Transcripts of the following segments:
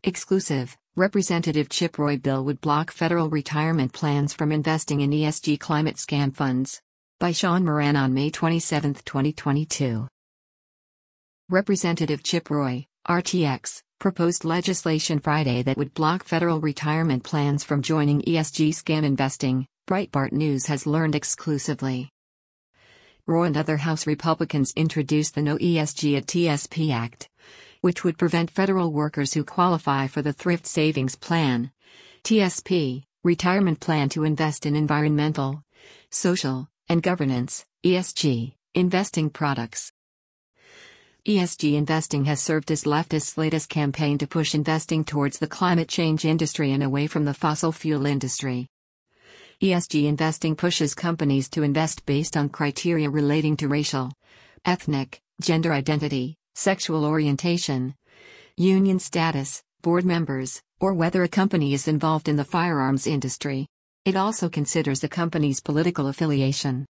Exclusive, Representative Chip Roy bill would block federal retirement plans from investing in ESG climate scam funds. By Sean Moran on May 27, 2022. Representative Chip Roy, RTX, proposed legislation Friday that would block federal retirement plans from joining ESG scam investing, Breitbart News has learned exclusively. Roy and other House Republicans introduced the No ESG at TSP Act, which would prevent federal workers who qualify for the Thrift Savings Plan, TSP, retirement plan to invest in environmental, social, and governance, ESG, investing products. ESG investing has served as leftists' latest campaign to push investing towards the climate change industry and away from the fossil fuel industry. ESG investing pushes companies to invest based on criteria relating to racial, ethnic, gender identity, sexual orientation, union status, board members, or whether a company is involved in the firearms industry. It also considers a company's political affiliation.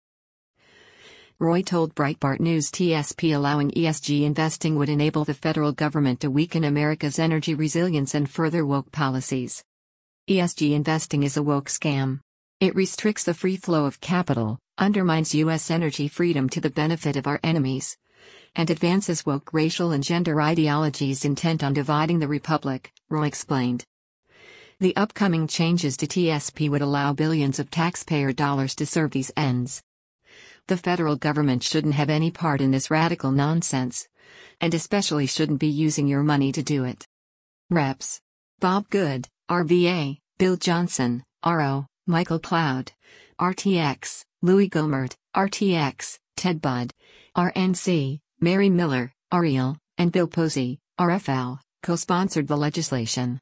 Roy told Breitbart News TSP allowing ESG investing would enable the federal government to weaken America's energy resilience and further woke policies. ESG investing is a woke scam. It restricts the free flow of capital, undermines U.S. energy freedom to the benefit of our enemies, and advances woke racial and gender ideologies intent on dividing the republic, Roy explained. The upcoming changes to TSP would allow billions of taxpayer dollars to serve these ends. The federal government shouldn't have any part in this radical nonsense, and especially shouldn't be using your money to do it. Reps. Bob Good, RVA, Bill Johnson, RO, Michael Cloud, RTX, Louis Gohmert, RTX, Ted Budd, RNC, Mary Miller, Ariel, and Bill Posey, RFL, co-sponsored the legislation.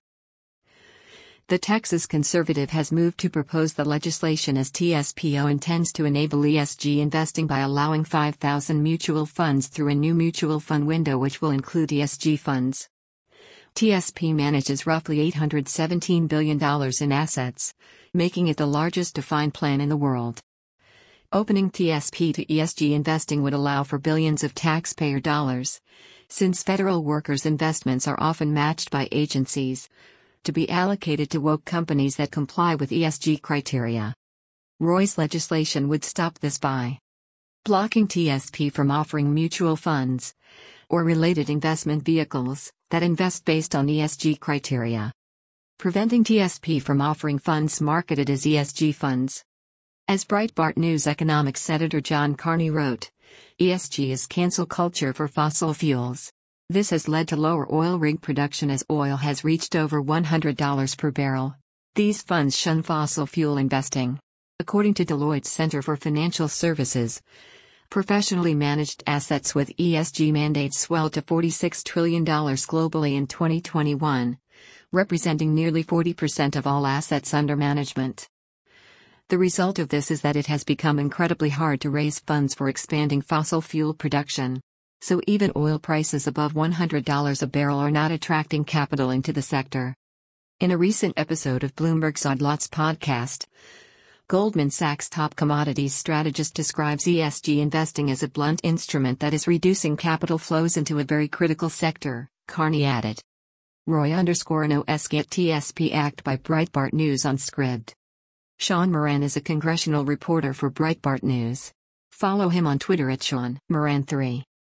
The Texas conservative has moved to propose the legislation as TSPO intends to enable ESG investing by allowing 5,000 mutual funds through a new mutual fund window which will include ESG funds. TSP manages roughly $817 billion in assets, making it the largest defined plan in the world. Opening TSP to ESG investing would allow for billions of taxpayer dollars, since federal workers' investments are often matched by agencies, to be allocated to woke companies that comply with ESG criteria. Roy's legislation would stop this by blocking TSP from offering mutual funds or related investment vehicles that invest based on ESG criteria, preventing TSP from offering funds marketed as ESG funds. As Breitbart News economics Senator John Carney wrote, ESG is cancel culture for fossil fuels. This has led to lower oil rig production as oil has reached over $100 per barrel. These funds shun fossil fuel investing. According to Deloitte's Center for Financial Services, professionally managed assets with ESG mandates swelled to $46 trillion globally in 2021, representing nearly 40% of all assets under management. The result of this is that it has become incredibly hard to raise funds for expanding fossil fuel production. So even oil prices above $100 a barrel are not attracting capital into the sector. In a recent episode of Bloomberg's Odd Lots podcast, Goldman Sachs top commodities strategist describes ESG investing as a blunt instrument that is reducing capital flows into a very critical sector, Carney added. Roy _no ESG at TSP Act by Breitbart News on Scribd. Sean Moran is a congressional reporter for Breitbart News. Follow him on Twitter at Sean Moran3.